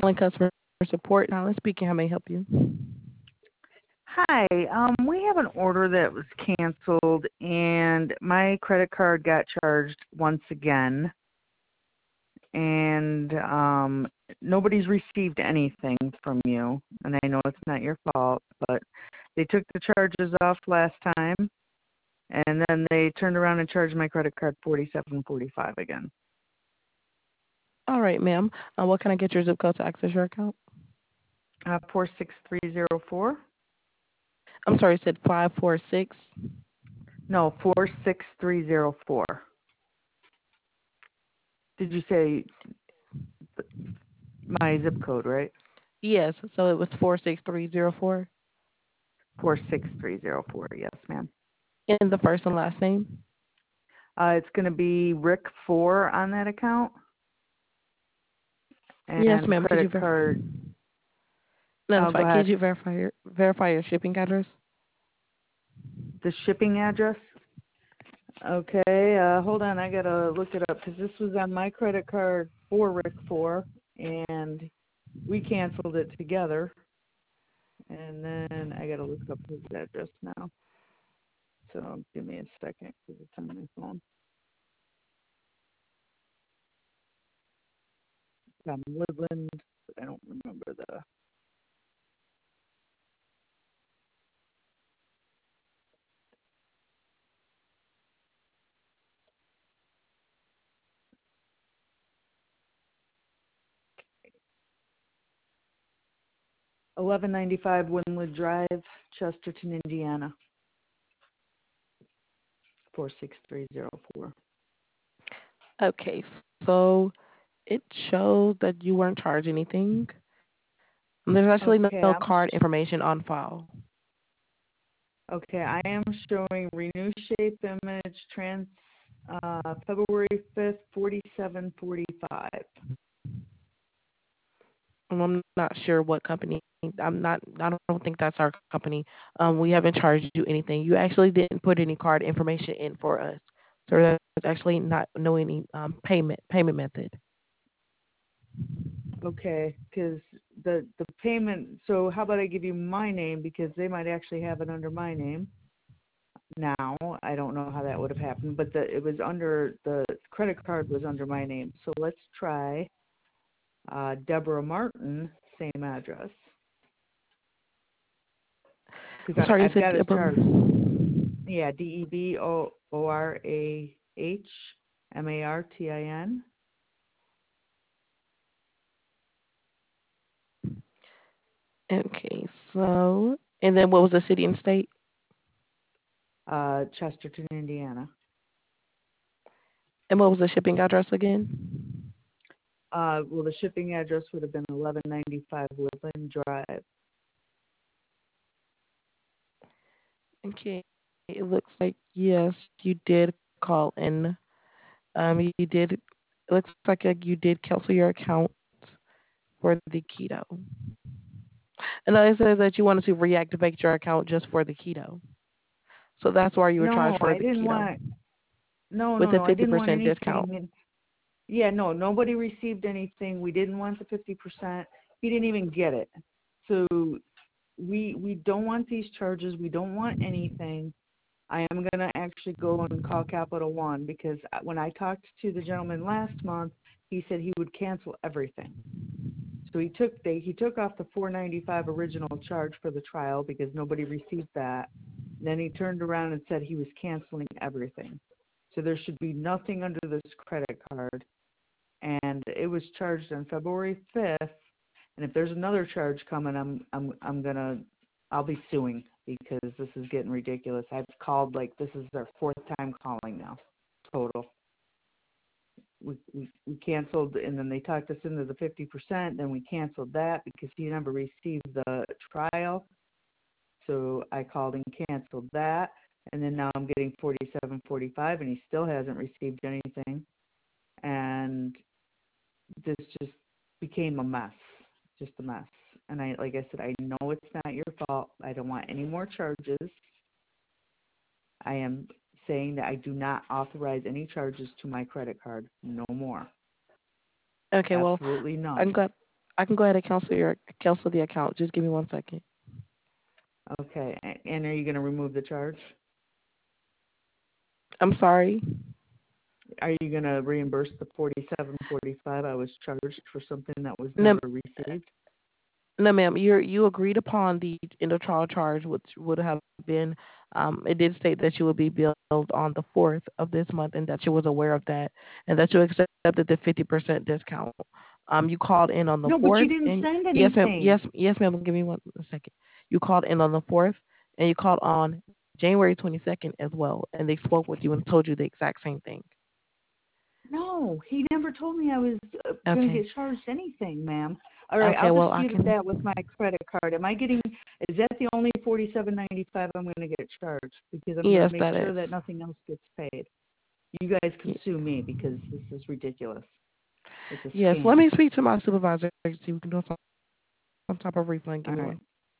calling customer support. Now, let's speak. How may I help you? Hi, we have an order that was canceled, and my credit card got charged once again, and nobody's received anything from you, and I know it's not your fault, but they took the charges off last time, and then they turned around and charged my credit card $47.45 again. All right, ma'am. What can I get your zip code to access your account? 46304? I'm sorry, you said 546. No, 46304. Did you say my zip code, right? Yes, so it was 46304. 46304, yes, ma'am. And the first and last name? It's going to be Rick 4 on that account. Yes, And ma'am. Could you credit card. No, that's Go fine. Could ahead. you verify your shipping address? The shipping address? Okay, hold on. I got to look it up because this was on my credit card for Rick 4, and we canceled it together. And then I got to look up his address now. So give me a second because it's on my phone. It's on Woodland, but I don't remember the. 1195 Woodland Drive, Chesterton, Indiana, 46304. Okay, so it shows that you weren't charged anything. There's actually Okay, no card information on file. I am showing Renew Shape Image Trans February 5th, 4745. I'm not sure what company. I don't think that's our company. We haven't charged you anything. You actually didn't put any card information in for us. So there's actually not no any payment method. Okay, because the payment, so how about I give you my name because they might actually have it under my name now. I don't know how that would have happened, but it was under, the credit card was under my name. So let's try Deborah Martin, same address. I'm Because sorry, you I've said got a Deborah. charge. Yeah, DEBORAHMARTIN. Okay, so and then what was the city and state? Chesterton, Indiana. And what was the shipping address again? Well, the shipping address would have been 1195 Woodland Drive. Okay, it looks like yes, you did call in. You did. It looks like you did cancel your account for the keto. And then it says that you wanted to reactivate your account just for the keto. So that's why you were No, charged for I the didn't keto want. No, with no, a no. I fifty didn't want percent discount. anything. Yeah, no, nobody received anything. We didn't want the 50%. He didn't even get it. So we don't want these charges. We don't want anything. I am going to actually go and call Capital One because when I talked to the gentleman last month, he said he would cancel everything. So he took off the $495 original charge for the trial because nobody received that. Then he turned around and said he was canceling everything. So there should be nothing under this credit card. And it was charged on February 5th. And if there's another charge coming, I'll be suing because this is getting ridiculous. I've called, this is our fourth time calling now, total. We canceled, and then they talked us into the 50%. Then we canceled that because he never received the trial. So I called and canceled that, and then now I'm getting 47.45, and he still hasn't received anything. And this just became a mess, just a mess. And like I said, I know it's not your fault. I don't want any more charges. I am saying that I do not authorize any charges to my credit card. No more. Okay, well, Absolutely I'm none. glad I can go ahead and cancel the account. Just give me 1 second. Okay. And are you going to remove the charge? I'm sorry. Are you going to reimburse the 47.45 I was charged for something that was No, never received? no, ma'am. You agreed upon the end of trial charge, which would have been. It did state that you would be billed on the 4th of this month, and that you was aware of that, and that you accepted the 50% discount. You called in on the No, but you 4th, didn't and send yes, ma'am. anything. Yes, ma'am. Give me 1 second. You called in on the 4th, and you called on January 22nd as well, and they spoke with you and told you the exact same thing. No, he never told me I was going to Okay. get charged anything, ma'am. All right, Okay. I'll Well, I dispute can. that with my credit card. Am I getting? Is that the only 47.95 I'm going to get charged? Because I'm going Yes, to make that sure is. that nothing else gets paid. You guys can Y- sue me because this is ridiculous. It's a Yes. Let scam. me speak to my supervisor and see if we can do some type of refund. Give All me right. one.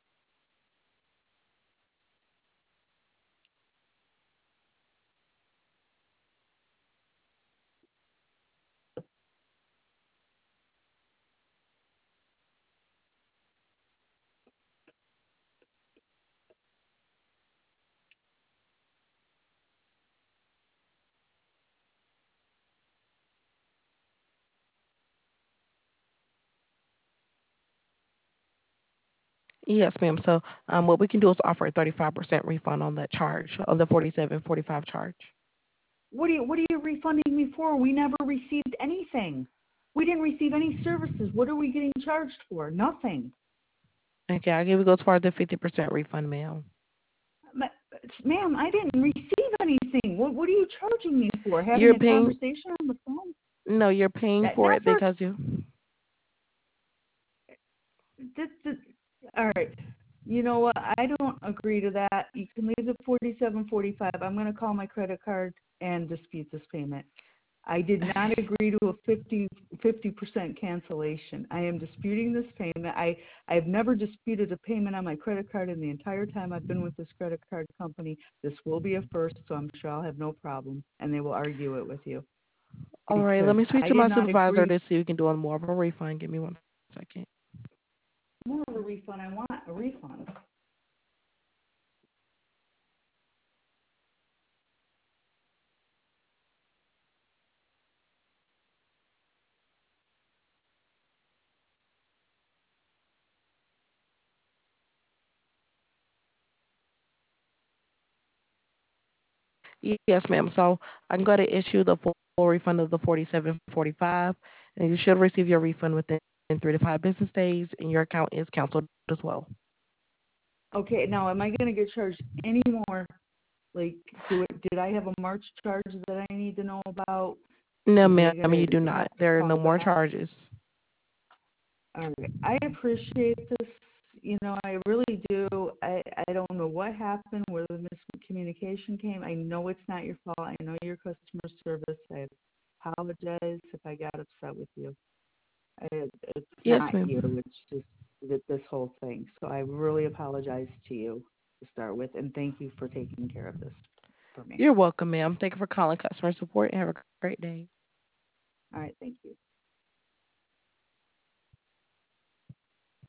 Yes, ma'am. So, what we can do is offer a 35% refund on that charge, on the 47.45 charge. What are you refunding me for? We never received anything. We didn't receive any services. What are we getting charged for? Nothing. Okay, I'll give you go for the 50% refund, ma'am. Ma- Ma'am, I didn't receive anything. What are you charging me for? Having You're a paying. conversation on the phone? No, you're paying for it Never. because you. This, all right. You know what? I don't agree to that. You can leave the 47.45. I'm going to call my credit card and dispute this payment. I did not agree to a 50% cancellation. I am disputing this payment. I've never disputed a payment on my credit card in the entire time I've been with this credit card company. This will be a first, so I'm sure I'll have no problem, and they will argue it with you All right, let because me speak I to did my not supervisor agree. to see if we can do a more of a refund. Give me 1 second. More of a refund. I want a refund. Yes, ma'am. So I'm going to issue the full refund of the 47.45, and you should receive your refund within 3 to 5 business days, and your account is canceled as well. Okay, now am I going to get charged any more? Like, did I have a March charge that I need to know about? No, Am ma'am, I going you do to not. have to There are no call more back? charges. All right. I appreciate this. I really do. I don't know what happened, where the miscommunication came. I know it's not your fault. I know your customer service. I apologize if I got upset with you. It's Yes, not you. ma'am. It's just this whole thing. So I really apologize to you to start with, and thank you for taking care of this for me. You're welcome, ma'am. Thank you for calling customer support and have a great day. All right. Thank you.